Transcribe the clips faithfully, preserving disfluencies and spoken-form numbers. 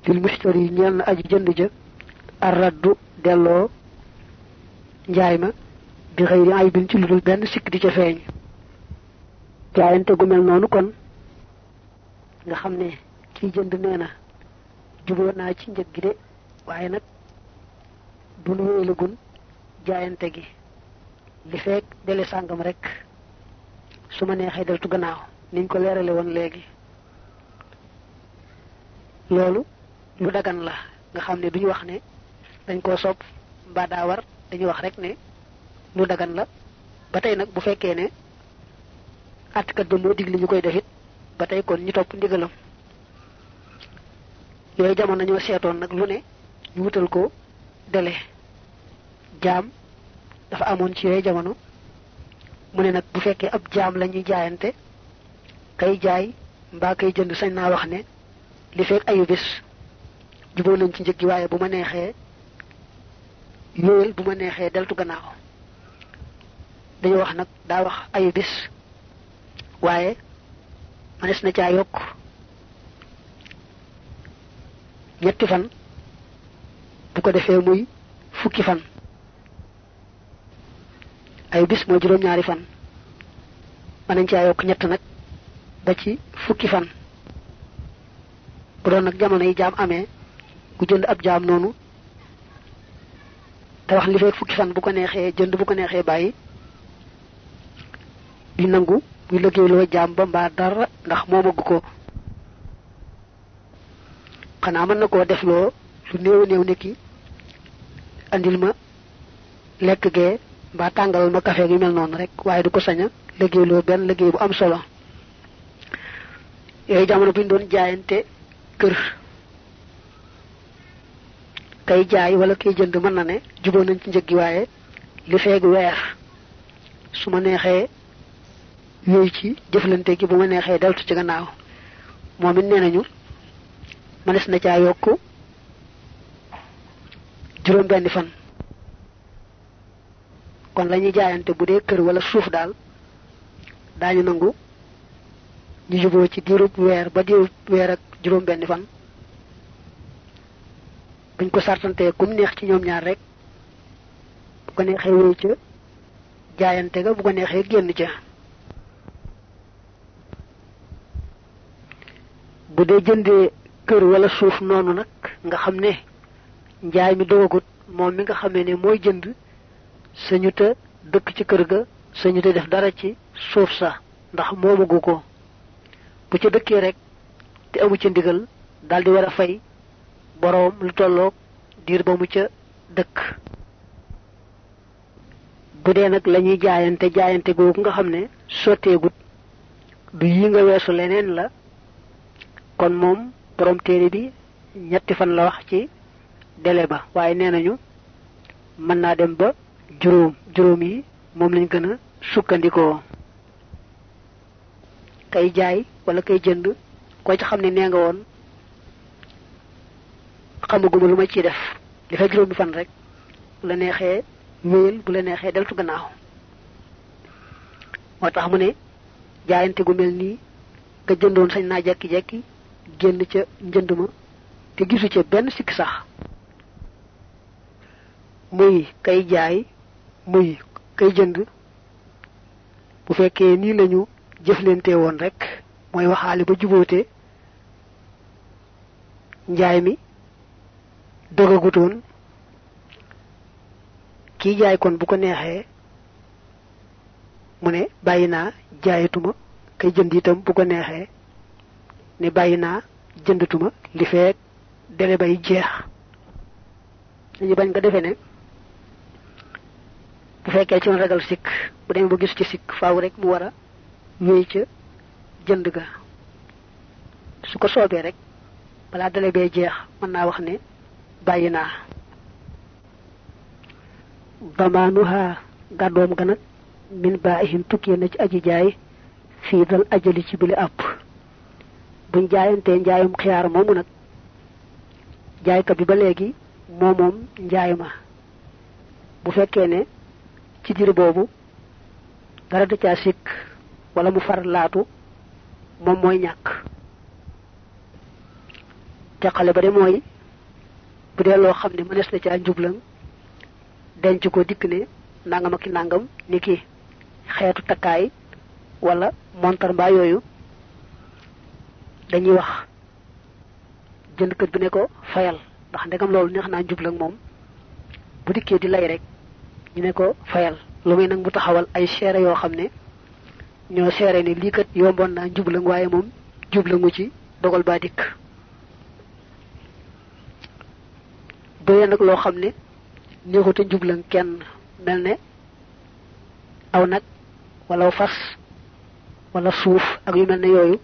lil mushtari ñeel na aji jënd ja arraddu delloo njaay ma bi xëyri ay bin ci ludul benn sikk di ca feeñ. jaayante gu mel noonu kon nga xam ne kiy jënd nee na juboo naa ci njëg gi de waaye nag du nu wéyalagun jaayante gi li fekk dele sàngam rek su ma neexee deltu gannaaw niñ ko leerale woon léegi. loolu lu dagan la nga xam ne duñu wax ne dañ koo sopp mbaa daa war dañuy wax rek ne lu dagan la. ba tey nag bu fekkee ne àttekat ba moo digli ñu koy defit ba tey kon ñu topp ndigalam. yooyu jamono ñoo seetoon nag lu ne ñu wutal ko dele. jaam dafa amoon ci yooyu jamono mu ne nag bu fekkee ab jaam la ñuy jaayante kay jaay mbaa kay jënd sañ naa wax ne li fekk ayu bis juboo nañ ci njëg gi waaye bu ma neexee yóoyal bu ma neexee deltu gannaaw. dañu wax nag daa wax ayu bis waaye manes na caa yokk ñetti fan bu ko defee muy fukki fan. ayu bis mooy juróom-ñaari fan mën nañ caa yokk ñett nag ba ci fukki fan. bu doon nag jamono yi jaam amee ku jënd ab jaam noonu te wax li fekk fukki fan bu ko neexee jënd bu ko neexee bàyyi di nangu muy liggéeyloo jaam ba mbaa dara ndax moomagu ko. xanaa mën na koo defloo lu néew néew nekki andil ma lekk gee mbaa tàngalal ma café gi mel noonu rek waaye du ko saña liggéeyloo benn liggéey bu am solo. yooyu jamono bi ñu doon jaayante kër kay jaay wala kay jënd mën na ne juboo nañ ci njëg gi waaye li feeg weer su ma neexee yooyu ci jëflante gi bu ma neexee deltu ci gannaaw. moom it nee nañu mënees na caa yokk juróom benni fan. kon la ñuy jaayante bu dee kër wala suuf daal daañu nangu ñu juboo ci diirub weer ba diirub weer ak juróom benni fan. buñ ko sartantee kum neex ci ñoom ñaar rek bu ko neexee wéy ca jaayante ga bu ko neexee génn ca. bu dee jëndee kër wala suuf noonu nag nga xam ne njaay mi dogagut moom mi nga xamee ne mooy jënd sañu ta dëkk ci kër ga sañu ta def dara ci suuf sa ndax moomagu ko. bu ca dëkkee rek te amu ca ndigal daldi war a fay boroom lu tolloog diir ba mu ca dëkk. bu dee nag la ñuy jaayante jaayante googu nga xam ne sotteegut du yi nga weesu leneen la kon moom borom téere bi ñetti fan la wax ci délai ba waaye nee nañu mën naa dem ba juróom juróom yi moom lañ gën a sukkandikoo. kay jaay wala kay jënd ko ci xam ne nee nga woon xamaguma lu ma ciy def li fa juróomi fan rek bu la neexee wéyal bu la neexee deltu gannaaw. moo tax mu ne jaayante gu mel nii nga jëndoon sañ naa jekki-jekki génn ca njënd ma te gisu ca benn sikk sax. muy kay jaay muy kay jënd bu fekkee nii lañu jëflante woon rek mooy waxaale ba jubóote njaay mi dogagutoon kii jaay kon bu ko neexee mu ne bàyyi naa jaayatuma kay jënd itam bu ko neexee ne bàyyi naa jëndatuma li feek dele bay jeex. dañu bañ nga defee ne bu fekkee ci ragal sikk bu demee ba gis ci sikk faaw rek mu war a wéy ca jënd ga. su ko soobee rek balaa dele bay jeex mën naa wax ne bàyyi naa. damaanuha gàddoom ga nag min baahin tukkee na ci aji jaay fii dal ajali ci bili àpp. buñ jaayantee njaayum xiyaar moomu nag jaaykat bi ba léegi moo moom njaay ma. bu fekkee ne ci diir boobu dara da caa sikk wala mu far laatu moom mooy ñàkk. teqale ba de mooy bu dee loo xam ne mënees na caa njublan denc ko dikk ne nangam ak nangam ni ki xeetu takkaay wala montar mbaa yooyu dañuy wax jëndkat bi ne ko fayal ndax ndegam loolu neex naa njublan moom bu dikkee di lay rek ñu ne ko fayal lu muy nag bu taxawal ay seere yoo xam ne ñoo seere ne lii kat yomboon naa njublan waaye moom jublangu ci dogal baa dikk doye nag loo xam ne neexuta njublan kenn mel ne aw nag wala fas wala suuf ak yu mel ne yooyu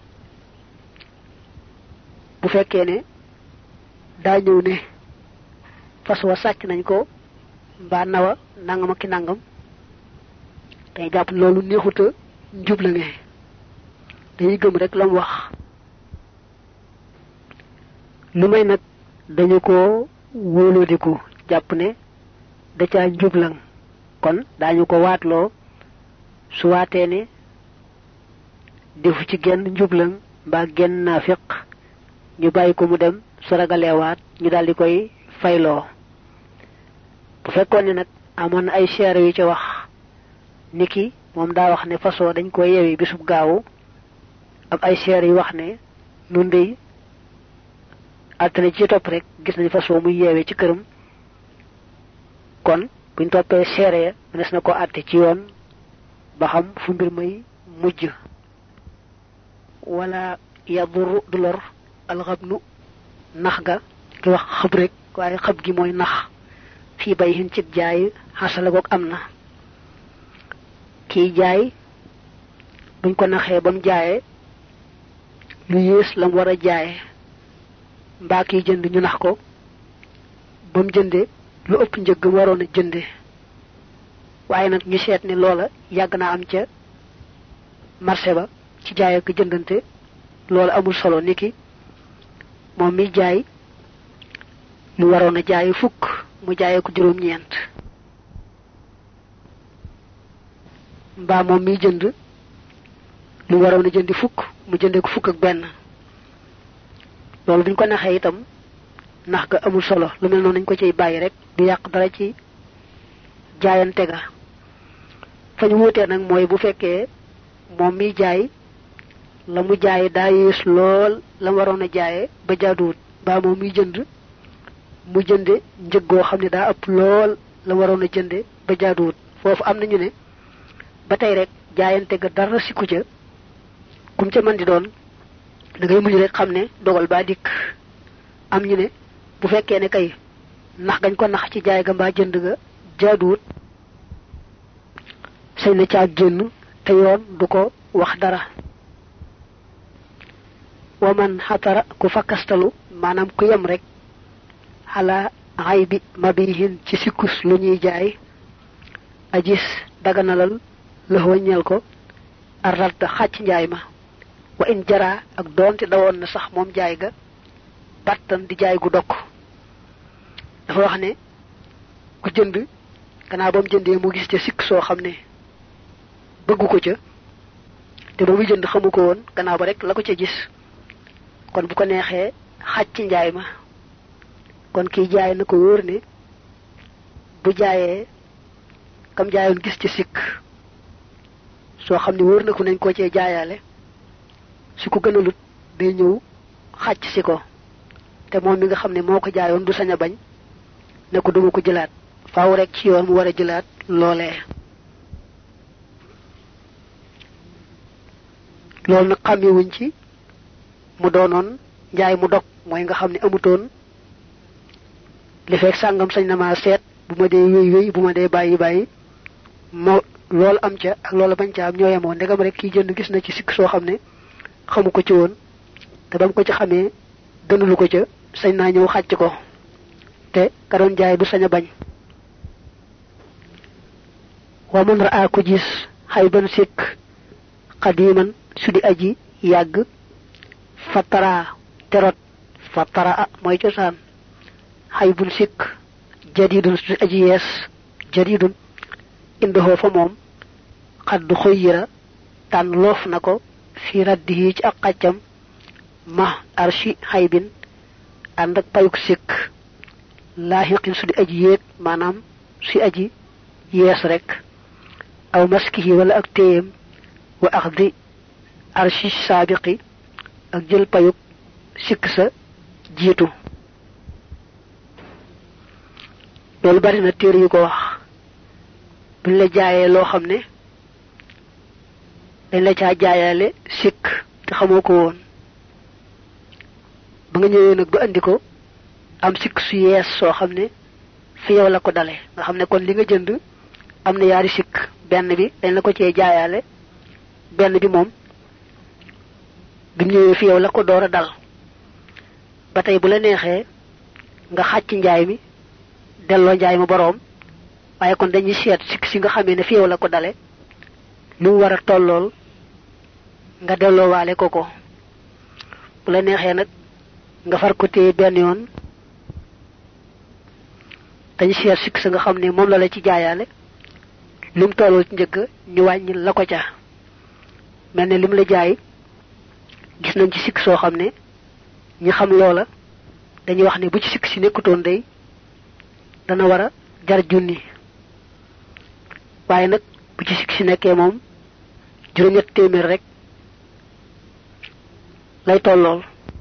bu fekkee ne daa ñëw ne fas wa sàcc nañ ko mbaa nawa nangam ak ki nangam day jàpp loolu neexuta njublange dañuy gëm rek lam wax lu may nag dañu ko wóolodiku jàpp ne da caa njublang kon daañu ko waatloo su waatee ne defu ci genn njublang mbaa genn naafiq ñu bàyyi ko mu dem su ragaleewaat ñu daldi koy fayloo bu fekkoon ne nag amoon ay seere yu ci wax niki moom daa wax ne façon dañ koy yewi bisub gaawu ak ay seere yu wax ne nun dey altine ci topp rek gis nañ façon muy yeewee ci këram kon buñ toppee seere ya mënees na ko àtte ci yoon ba xam fu mbir may mujj wala yaduru du lor alxabnu nax ga ki wax xëb rek waaye xëb gi mooy nax fii bay hin cib jaay xasala goog am na kiy jaay buñ ko naxee ba mu jaayee lu yées la mu war a jaayee mbaa kiy jënd ñu nax ko ba mu jëndee lu ëpp njëg waroon a jënde waaye nag ñu seet ne loola yàgg naa am ca marché ba ci jaay ak jëndante loola amul solo niki moom mi jaay lu waroon a jaay fukk mu jaayee ko juróom-ñeent mbaa moom mi jënd lu waroon a jëndi fukk mu jëndee ko fukk ak benn loolu buñ ko naxee itam nax ga amul solo lu mel noonu nañ ko ciy bàyyi rek du yàq dara ci jaayante ga fa ñu wuutee nag mooy bu fekkee moom mi jaay la mu jaay daa yées lool la mu waroon a jaayee ba jaaduwut mbaa moom mi jënd mu jënde njëg goo xam ne daa ëpp lool la waroon a jënde ba jaaduwut foofu am nañu ne ba tey rek jaayante ga dara sikku ca kum ca mën di doon da ngay muñ rek xam ne dogal baa dikk am ñu ne bu fekkee ne kay nax gañ ko nax ci jaay ga mbaa jënd ga jaaduwut sañ na caa génn te yoon du ko wax dara waman xatara ku fakkastalu maanaam ku yem rek xalaa xay bi mabihin ci sikkus lu ñuy jaay ajis daganalal la waññeel ko arralta xàcc njaay ma wa in jara ak doonte dawoon na sax moom jaay ga battan di jaay gu dokk dafa wax ne ku jënd gannaaw ba mu jëndee mu gis ca sikk soo xam ne bëggu ko ca te ba muy jënd xamu ko woon gannaaw ba rek la ko ca gis kon bu ko neexee xàcc njaay ma kon kiy jaay na ko wóor ne bu jaayee kam jaayoon gis ci sikk soo xam ne wóor na ko nañ ko cee jaayaale su ko gënalut day ñëw xàcc si ko te moom mi nga xam ne moo ko jaayoon du sañ a bañ ne ko duma ko jëlaat faaw rek ci yoon mu war a jëlaat loolee loolu nag xàmmewuñ ci mu doonoon njaay mu dog mooy nga xam ne amutoon li fekk sàngam sañ na maa seet bu ma dee wéy wéy bu ma dee bàyyi bàyyi moo loolu am ca ak loolu bañ ca am ñoo yemoo ndegam rek kiy jënd gis na ci sikk soo xam ne xamu ko ci woon te ba mu ko ci xamee gënalu ko ca sañ naa ñëw xàcc ko te ka doon jaay du sañ a bañ wa man raa ku gis xay ban sikk xadiman su di aji yàgg fatara terot fatara mooy cosaan xay bun sikk jadidun su di aji yees jadidun indoxoo fa moom xaddu xoyyira tànn loof na ko fi raddihi ci ak xàccam ma arshi xaybin ànd ak payuk sikk laahiqin su di aji yéeg maanaam si aji yees rek aw maskihi wala ak téyem wa axdi arshi saabiqi ak jël payuk sikk sa jiitu loolu bari na téere yu ko wax buñ la jaayee loo xam ne dañ la caa jaayaale sikk te xamoo ko woon ba nga ñëwee nag ba andi ko am sikk su yees soo xam ne fi yow la ko dale nga xam ne kon li nga jënd am na yaari sikk benn bi dañ la ko cee jaayaale benn bi moom bi ñëwee fi yow la ko door a dal ba tey bu la neexee nga xàcc njaay mi delloo njaay ma boroom waaye kon dañuy seet sikk si nga xamee ne fi yow la ko dale lu mu war a tollool nga delloo waale ko ko bu la neexee nag nga far ko téye benn yoon dañu seet sikk sa nga xam ne moom la la ci jaayaale lu mu tollool ci njëgg ñu wàññi la ko ca mel ne lim la jaay gis nañ ci sikk soo xam ne ñi xam loola dañuy wax ne bu ci sikk si nekkutoon day dana war a jar junni waaye nag bu ci sikk si nekkee moom juróom-ñett téeméer rek lay tollool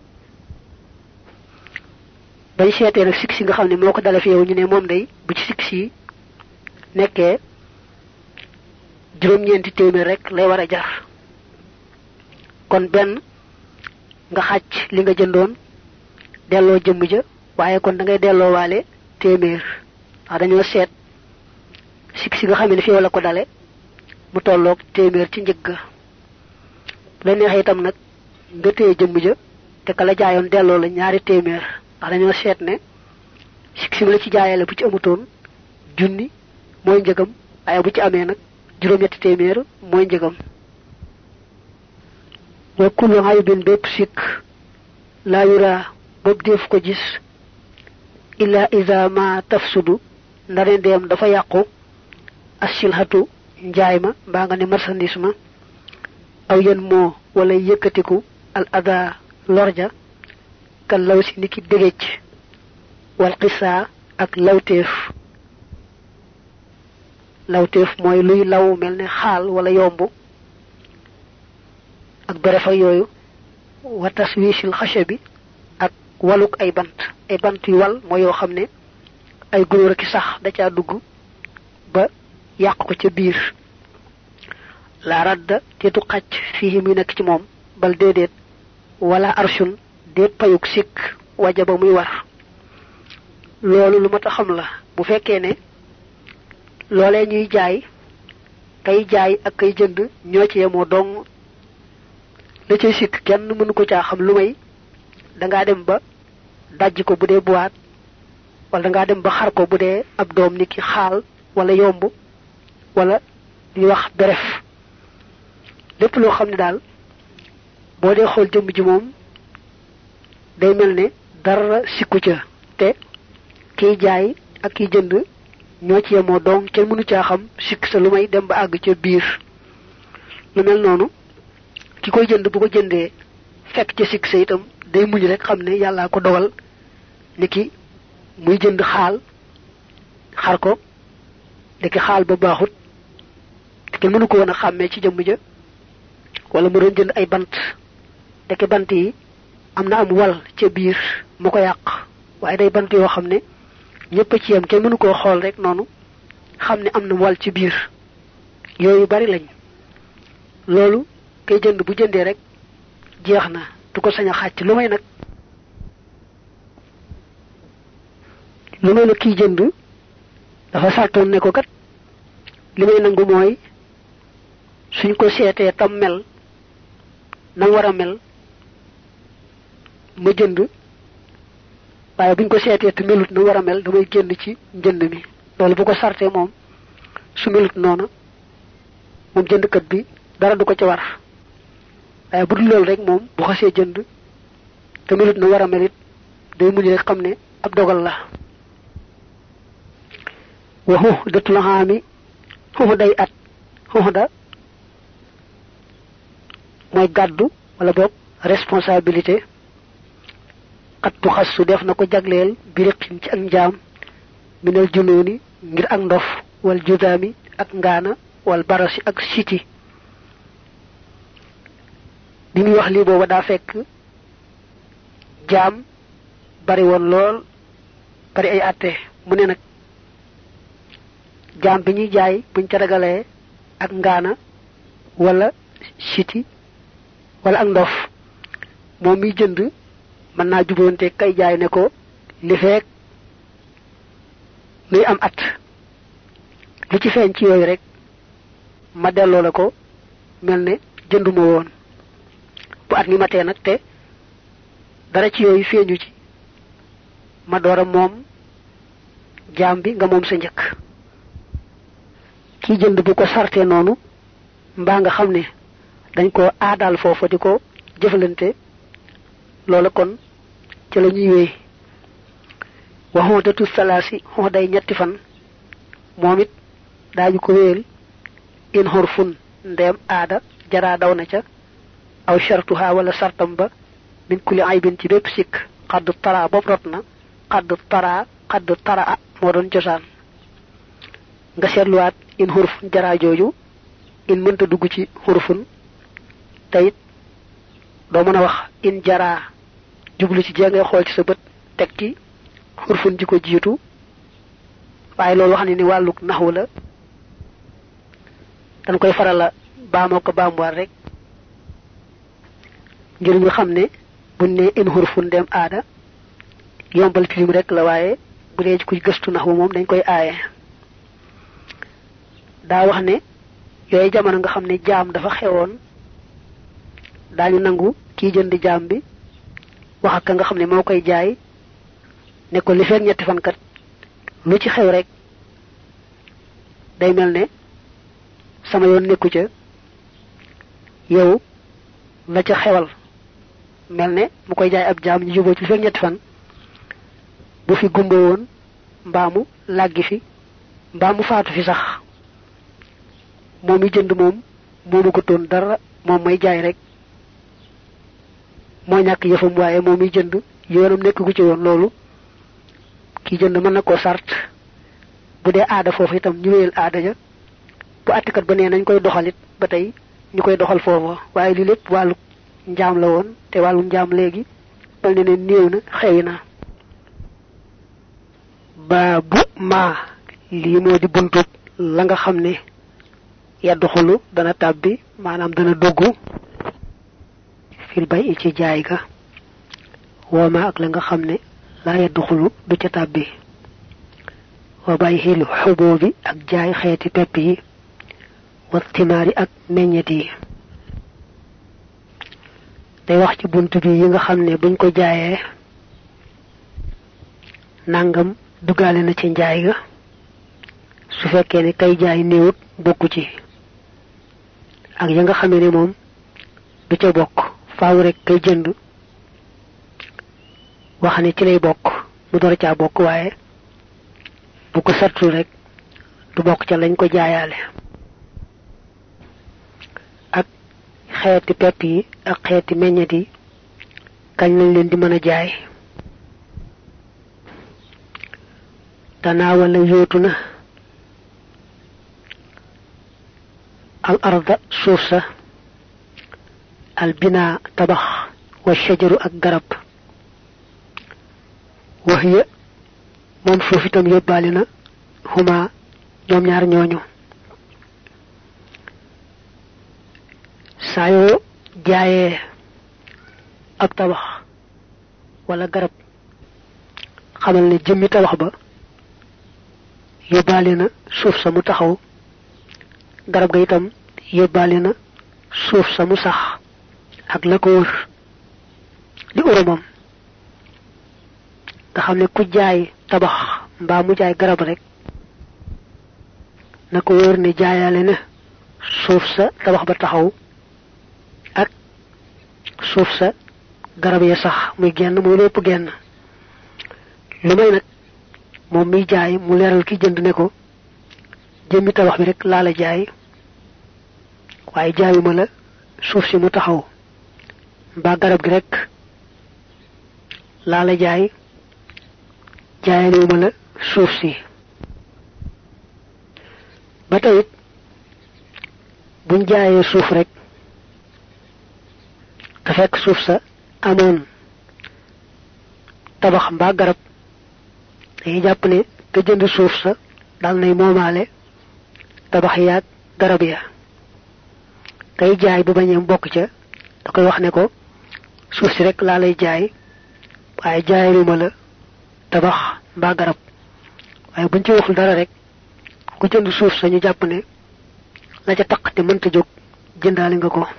bañ seetee nag sikk si nga xam ne moo ko dale fi yow ñu ne moom day bu ci sikk si nekkee juróom-ñeenti téeméer rek lay war a jar kon benn nga xàcc li nga jëndoon delloo jëmm ja waaye kon da ngay delloo waale téeméer ndax dañoo seet sikk si nga xam ne fi yow la ko dale mu tolloog téeméer ci njëg ga bu la neexee itam nag nga téye jëmm ja te ka la jaayoon delloo la ñaari téeméer ndax dañoo seet ne sikk si mu la ci jaayale bu ci amutoon junni mooy njëgam waaye bu ci amee nag juróom-ñetti téeméer mooy njëgam wa kullu aybin bépp sikk laa yuraa boobu def ko gis illa iza ma tafsudu ndare ndeem dafa yàqu asilhatu njaay ma mbaa nga ne marchandise ma aw yen moo wala yëkkatiku al ada lorja kan law si niki dégéej wal xisaa ak lawteef lawteef mooy luy law mel ne xaal wala yomb ak beref ak yooyu wa taswiisil xasha bi ak waluk ay bant ay bant yu wal mooy yoo xam ne ay gunóor ak sax da caa dugg ba yàq ko ca biir la radda teetu xàcc fii muy nekk ci moom bal déedéet wala arshun déet payuk sikk waja ba muy war loolu lu mat a xam la bu fekkee ne loolee ñuy jaay kay jaay ak kay jënd ñoo ci yemoo dong la cay sikk kenn mënu ko caa xam lu may dangaa dem ba dajj ko bu dee boîte wala dangaa dem ba xar ko bu dee ab doom ni ki xaal wala yomb wala ñuy wax beref lépp loo xam ne daal boo dee xool jëmm ji moom day mel ne dara sikku ca te kiy jaay ak kiy jënd ñoo ci yemoo donc kenn mënu caa xam sikk sa lu may dem ba àgg ca biir lu mel noonu ki koy jënd bu ko jëndee fekk ca sikk sa itam day muñ rek xam ne yàllaa ko dogal ni ki muy jënd xaal xar ko ndeki xaal ba baaxut te kenn mënu ko woon a xàmmee ci jëmm ja wala mu doon jënd ay bant ndeki bant yi am na am wal ca biir mu ko yàq waaye day bant yoo xam ne ñëpp a ci yam kenn mënu koo xool rek noonu xam ne am na wal ci biir yooyu bari lañ loolu kay jënd bu jëndee rek jeex na du ko sañ a xàcc lu may nag lu may nag kiy jënd dafa sàttoon ne ko kat li may nangu mooy suñ ko seetee tam mel na war a mel ma jënd waaye buñ ko seetee te melut na war a mel damay génn ci njënd mi loolu bu ko sartee moom su melut noonu moom jëndkat bi dara du ko ci war waaye bu dul loolu rek moom bu xasee jënd te melut na war a mel it day muñ rek xam ne ab dogal la waxu datul xaami xuxu day at xuxu da mooy gàddu wala boog responsabilité qad tukhassu def nako jaglel bi riqin ci ak njam minal jununi ngir ak ndof wal judami ak ngana wal barasi ak siti bi mi wax li boba da fekk jam bari won lol bari ay atté mu ne nak jam bi ñi jaay buñ ca ragalé ak ngana wala siti wala ak ndof mom mi jënd man na jubonté kay jaay ne ko li fek luy am at lu ci feñ ci yoy rek ma delo la ko melne jënduma won bu at ni maté nak té dara ci yoy feñu ci ma doora mom jambi nga mom sa ñëk ki jënd bu ko sarté nonu mba nga xamné dañ ko aadal fofu diko jëfëlante loola kon ci lañuy wéy waxodatu salasi xoday ñetti fan momit daaju ko wéel in horfun ndem aada jara daw na ca aw shartuha wala sartam ba min kulli aybin ci bépp sik qad tara bob rotna qad tara qad tara mo doon cosaan nga seetluwaat in hurfun jara jooju in mënta dugg ci hurfun tayit do mëna wax in jara jublu ci jé ngay xol ci sa bët tek ci hurfun ji ko jitu waye loolu wax ni ni waluk nahwu la dañ koy faral la baamo ko baam war rek ngir ñu xamné bu né in hurfun dem aada yombal filim rek la waye bu dé ci ku gëstu nahwu mom dañ koy ayé da wax né yoy jamono nga xamné jaam dafa xewon dañu nangu ki jënd jaam bi wax ak nga xamné mo koy jaay né ko li fek ñetti fan kat lu ci xew rek day melne sama yoon nekku ca yow la ca xewal melne mu koy jaay ab jaam ñu jubo ci fek ñetti fan bu fi gumba won mbaamu laggi fi mbaamu faatu fi sax momi jënd mom momu ko ton dara mom may jaay rek mo ñak yefum waye momi jënd yoonam nekku ci won lolu ki jënd mën na ko sart bu dé aada fofu itam ñu wéyal aada ja bu attikat ba né nañ koy doxalit ba tay ñu koy doxal fofu waye li lepp walu njam la won té walu njam légui bal né néew na xewina babu ma li mo di buntu la nga xamné yadkhulu dana tabbi manam dana doggu fil bay ci jaay ga wama ak la nga xamné la yadkhulu du ci tabbi wa bayhil hububi ak jaay xéeti pepp yi wa timari ak meññeti day wax ci buntu bi yi nga xamné buñ ko jaayé nangam dugalé na ci njaay ga su fekké ni kay jaay néewut bokku ci ak ya nga xamé ni mom du ca bokk faaw rek kay jënd wax ni ci lay bokk mu door ca bokk waaye bu ko sartu rek du bokk ca lañ ko jaayaale ak xeeti pepp yi ak xeeti meññet yi kañ lañ leen di mën a jaay tanaawala yootu na al arda suuf sa al bina tabax wa shajaru ak garab wahiya mom suuf itam yóbbaale na huma ñoom ñaar ñooñu sayo jaayee ak tabax wala garab xamal ne jëmmi tabax ba yóbbaale na suuf sa mu taxaw garab ga itam yóbbaale na suuf sa mu sax ak la ko wër di urumam nga xamne ku jaay tabax mba mu jaay garab rek nako wër ne jaayale na suuf sa tabax ba taxaw ak suuf sa garab ya sax muy genn muy lepp genn lu may nak mom mi jaay mu leral ki jënd ne ko jëmmi tabax bi rek la la jaay waye jaayuma la suuf si mu taxaw ba garab gi rek laa la jaay jaayalewuma la suuf si ba tey buñ jaayee suuf rek te fekk suuf sa amoon tabax mbaa garab dañuy jàpp ne te jënd suuf sa dal nay moomaale tabax yaag garab ya kay jaay bu bañee bokk ca da koy wax ne ko suuf si rek laa lay jaay waaye jaayaluma la tabax mbaa garab waaye buñ ci waxul dara rek ku jënd suuf sa ñu jàpp ne la ca taq te mënta jóg jëndaale nga ko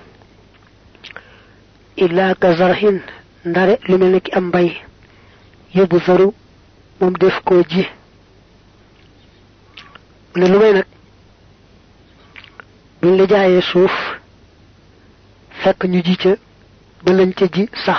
illa ka zarhin ndare lu mel ne ki am mbay yóbbu zaru moom def koo ji mu ne lu may nag buñ la jaayee suuf fekk ñu ji ca ba lañ ca ji sax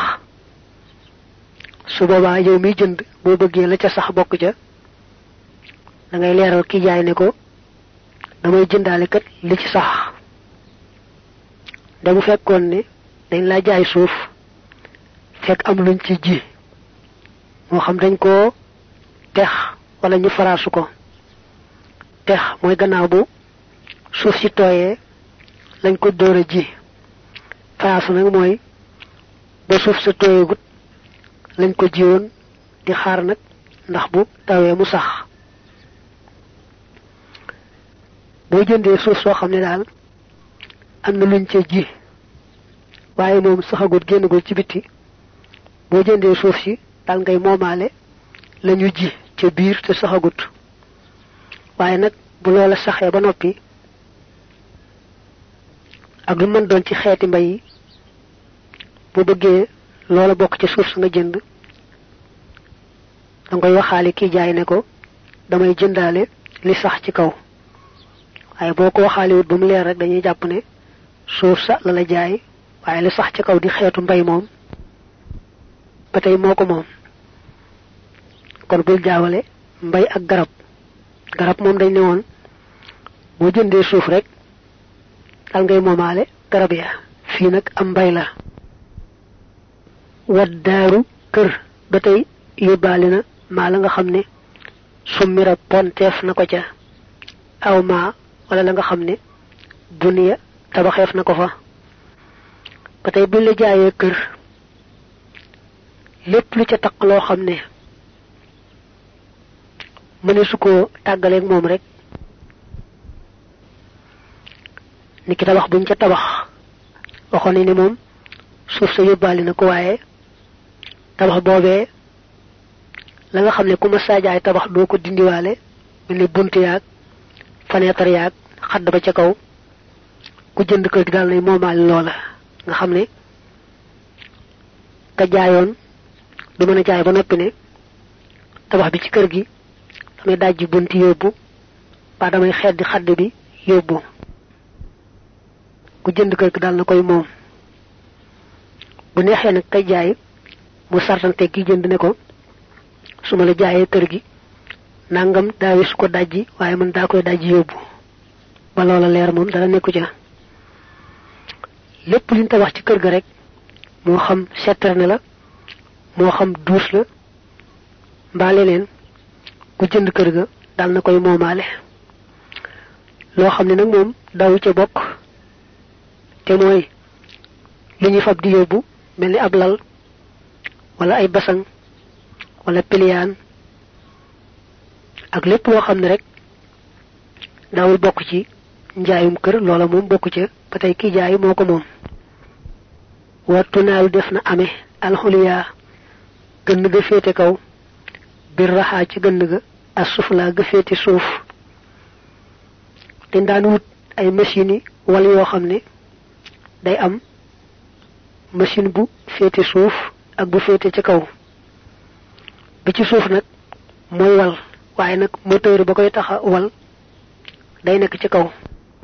su boobaa yow miy jënd boo bëggee la ca sax bokk ca da ngay leeral ki jaay ne ko damay jëndaale kat li ci sax da bu fekkoon ne dañ la jaay suuf fekk am luñ ci ji moo xam dañ ko tex wala ñu faraasu ko tex mooy gannaaw bu suuf si tooyee lañ ko door a ji faraasu nag mooy ba suuf sa tooyeegut lañ ko jiwoon di xaar nag ndax bu tawee mu sax boo jëndee suuf soo xam ne daal am na luñ ca ji waaye moom saxagut génnagul ci bitti boo jëndee suuf si dal ngay moomaale lañu ji ca biir te saxagut waaye nag bu loola saxee ba noppi ak lu mën doon ci xeeti mbay yi bu bëggee loola bokk ci suuf sa nga jënd da ngay waxaale ki jaay ne ko damay jëndaale li sax ci kaw waaye boo ko waxaale wut ba mu leer rek dañuy jàpp ne suuf sa la la jaay waaye li sax ci kaw di xeetu mbay moom ba tey moo ko moom kon bul jaawale mbay ak garab garab moom dañ ne woon boo jëndee suuf rek dal ngay moomaale garab ya fii nag am mbay la waddaaru kër ba tey yóbbaale na maa la nga xam ne summira ponteef na ko ca aw maa wala la nga xam ne buniya tabaxeef na ko fa ba tey buñ la jaayee kër lépp lu ca taq loo xam ne mëne su ko tàggaleeg moom rek ni ki tabax buñ ca tabax waxoon ne ni moom suuf sa yóbbaale na ko waaye tabax boobee la nga xam ne ku ma saajaay tabax doo ko dindiwaale mel ni bunt yaag fenêtre yaag xadd ba ca kaw ku jënd kër gi daal nay moomaale loola nga xam ne ka jaayoon du mën a jaay ba noppi ne tabax bi ci kër gi damay dajji bunti yóbbu ba damay xeddi xadd bi yóbbu ku jënd kër gi daal na koy moom bu neexee nag kay jaay mu sartante ki jënd ne ko su ma la jaayee kër gi nangam daa wis ko dajji waaye man daa koy dajji yóbbu ba loola leer moom dara nekku ca lépp liñ tabax ci kër ga rek moo xam citerne la moo xam douche la mbaa leneen ku jënd kër ga dal na koy moomaale loo xam ne nag moom daw ca bokk te mooy li ñuy fab di yóbbu mel ni ab lal wala ay basang wala piliyaan ak lépp loo xam ne rek daawul bokk ci njaayum kër loola moom bokk ca ba tey ki jaay moo ko moom wattu naalu def na amee alxuliyaa gënn ga féete kaw bir raxaa ci gënn ga as suflaa ga féete suuf te daan wut ay machine yi wala yoo xam ne day am machine bu féete suuf ak bu féete ca kaw bi ci suuf nag mooy wal waaye nag moteur ba koy taxa wal day nekk ci kaw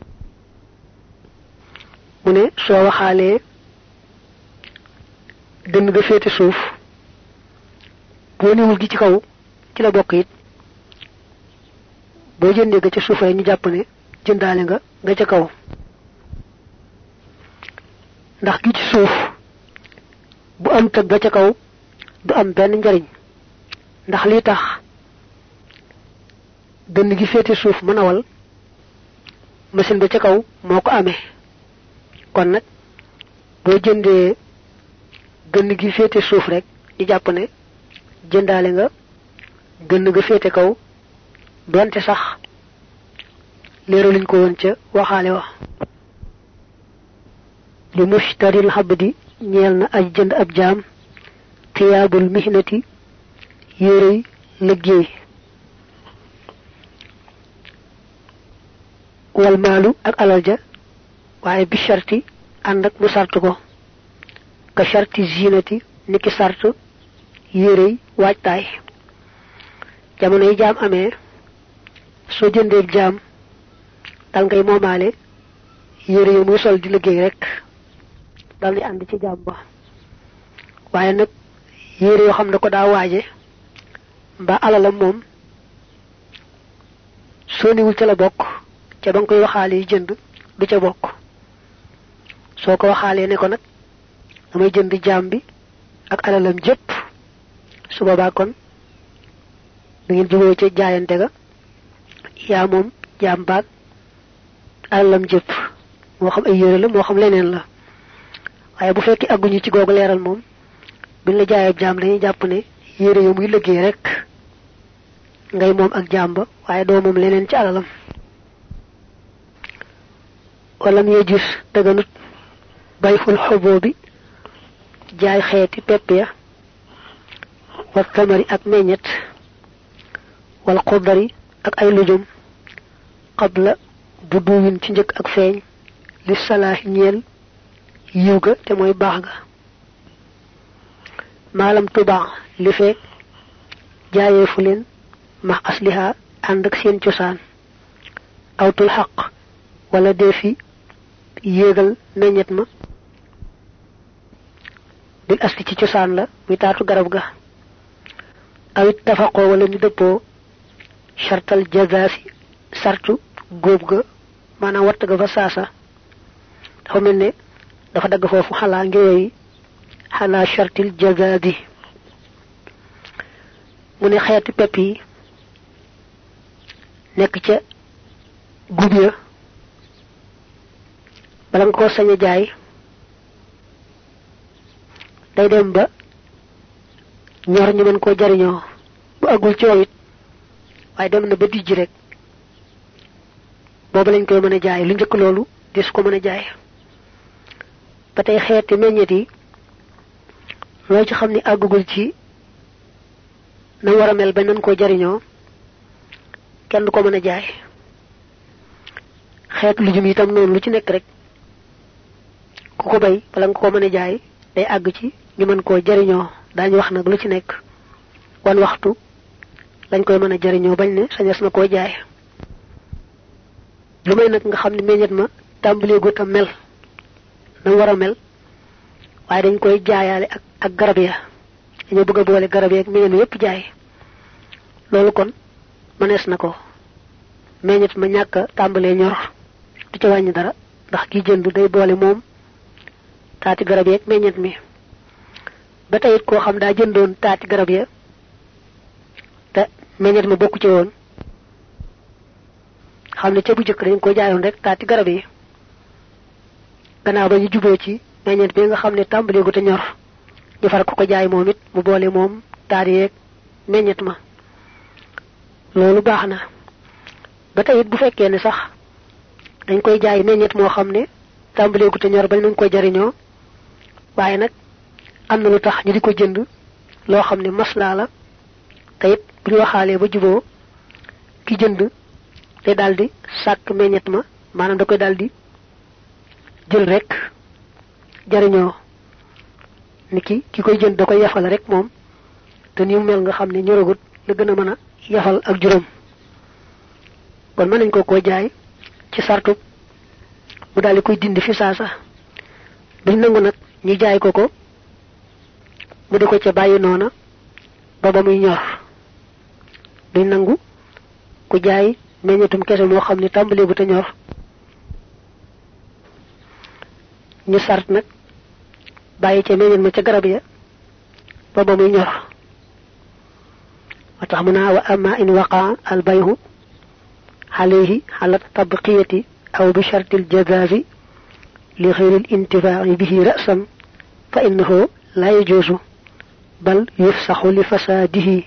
mu ne soo waxaalee dënn ga féete suuf boo niwul gi ci kaw ci la bokk it boo jëndee ga ca suuf rek ñu jàpp ne jëndaale nga nga ca kaw ndax gi ci suuf bu am tëg ba ca kaw du am benn njariñ ndax li tax gën gi féete suuf mën a wal machine ba ca kaw moo ko amee kon nag boo jëndee gën gi féete suuf rek di jàpp ne jëndaale nga gën nga féete kaw donte sax leeraluñ ko woon ca waxaale wa li mushtaril habdi ñeel na aj jënd ab jaam tiyaabul mihnati yérey liggéey wal maalu ak alal ja waaye bi sharti ànd ak mu sartu ko ka sharti zinati niki sartu yérey waajtaay jamono yi jaam amee soo jëndee jaam dal ngay moomaale yére yu muy sol di liggéey rek dal di ànd ci jaam ba waaye nag yére yoo xam ne ko daa waaje mbaa alalam moom soo niwul ca la bokk ca ba nga koy waxaale yi jënd du ca bokk soo ko waxaalee ne ko nag damay jënd jaam bi ak alalam jëpp su boobaa kon da ngeen juboo ca jaayante ga yaa moom jaam baag alalam jëpp moo xam ay yére la moo xam leneen la waaye bu fekkee agguñu ci googu leeral moom buñ la jaayee jaam dañuy jàpp ne yére yu muy liggéey rek ngay moom ak jaam ba waaye doo moom leneen ci alalam walam yee gis daganut bayful xoboo bi jaay xeeti pepp ya wa tamari ak meññet wal xudari ak ay lujum qabla bu duwin ci njëkk ak feeñ li salaahi ñeel yiw ga te mooy baax ga maalam tubaa li feek jaayee fu leen max asliha ànd ak seen cosaan awtul xaq wala deefi yéegal meññet ma bil asli ci cosaan la muy taatu garab ga awit tafaqoo wala ñu dëppoo shartal jazaasi sartu góob ga maanaam watt ga fa saasa dafa mel ne dafa dagg foofu xalaa ngéyooyi xalaa shartil jazaadi mu ne xeeti pepp yi nekk ca gub ya bala nga ko sañ a jaay day dem ba ñor ñu mën koo jariñoo bu agul ci wowit waaye dem na ba dijj rek boobu lañ koy mën a jaay lu njëkk loolu des ko mën a jaay ba tey xeeti meññet yi loo ci xam ni àggugul ci na war a mel ba nan koo jariñoo kenn du ko mën a jaay xeet lu jum itam noonu lu ci nekk rek ku ko bay bala nga ko mën a jaay day àgg ci ñu mën koo jariñoo daañu wax nag lu ci nekk wan waxtu lañ koy mën a jariñoo bañ ne sañes na koo jaay lu may nag nga xam ne meññet ma tàmbalee gut a mel na war a mel waaye dañ koy jaayaale ak ak garab ya dañoo bëgg a boole garab ya ak meññet yépp jaay loolu kon mënees na ko meññet ma ñàkk a tàmbalee ñor du ca wàññi dara ndax ki jënd day boole moom taati garab ya ak meññet mi ba tey it koo xam daa jëndoon taati garab ya te meññet ma bokku ci woon xam ne ca bu jëkk dañ ko jaayoon rek taati garab yi gannaaw ba ñu juboo ci meññet bi nga xam ne tàmbalee gu te ñor ñu far ko ko jaay moom it mu boole moom taati yeeg meññet ma loolu baax na ba tey it bu fekkee ne sax dañ koy jaay meññet moo xam ne tàmbalee gu te ñor bañ nañ koy jariñoo waaye nag am na lu tax ñu di ko jënd loo xam ne maslaa la te it bu ñu waxaalee ba juboo ki jënd te daldi sàkk meññet ma maanaam da koy daldi jël rek jariñoo niki ki koy jënd da koy yafal rek moom te ni mu mel nga xam ne ñoragut la gën a mën a yafal ak juróom kon mën nañ ko koo jaay ci sartu mu daldi koy dindi fi saasa duñ nangu nag ñu jaay ko ko mu di ko ca bàyyi noona ba ba muy ñor duñ nangu ku jaay meññetum kese moo xam ne tàmbalee bu te ñor ñu sart nag bàyyi ca meññet ma ca garab ya ba ba muy ñor watax mu naa wa amma in waqa al bayhu alayhi ala tabqiyati aw bi sharti al jazazi li ghayri al intifa'i bihi ra'san fa innahu la yajuzu bal yufsahu li fasadihi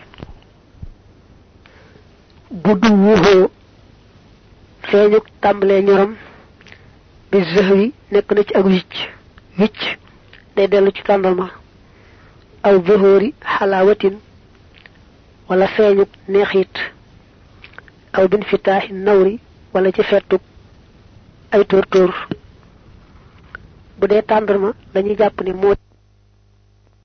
budu wuhu feñu tambalé ñoram bi zahwi nek na ci ak wicc wicc day delu ci tandalma aw zuhuri halawatin wala feñu neexit aw bin fitahi nawri wala ci fettu ay tor tor bu dé tandalma dañuy japp ni mo